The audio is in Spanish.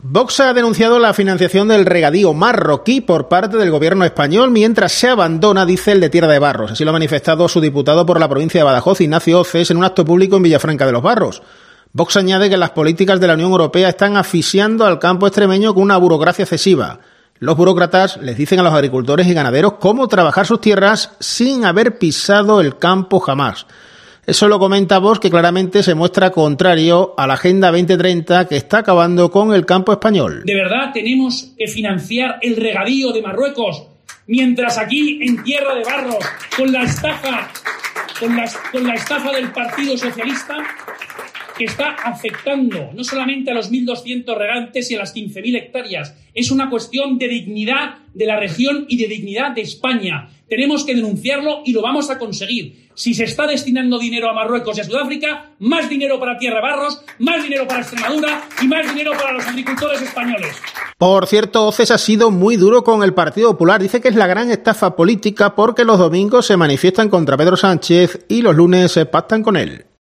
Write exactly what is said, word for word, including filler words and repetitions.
Vox ha denunciado la financiación del regadío marroquí por parte del gobierno español mientras se abandona, dice, el de Tierra de Barros. Así lo ha manifestado su diputado por la provincia de Badajoz, Ignacio Oces, en un acto público en Villafranca de los Barros. Vox añade que las políticas de la Unión Europea están asfixiando al campo extremeño con una burocracia excesiva. Los burócratas les dicen a los agricultores y ganaderos cómo trabajar sus tierras sin haber pisado el campo jamás. Eso lo comenta Vox, que claramente se muestra contrario a la Agenda veinte treinta que está acabando con el campo español. ¿De verdad tenemos que financiar el regadío de Marruecos mientras aquí en Tierra de Barros, con la estafa, con la, con la estafa del Partido Socialista, que está afectando no solamente a los mil doscientos regantes y a las quince mil hectáreas? Es una cuestión de dignidad de la región y de dignidad de España. Tenemos que denunciarlo y lo vamos a conseguir. Si se está destinando dinero a Marruecos y a Sudáfrica, más dinero para Tierra de Barros, más dinero para Extremadura y más dinero para los agricultores españoles. Por cierto, Oces ha sido muy duro con el Partido Popular. Dice que es la gran estafa política porque los domingos se manifiestan contra Pedro Sánchez y los lunes se pactan con él.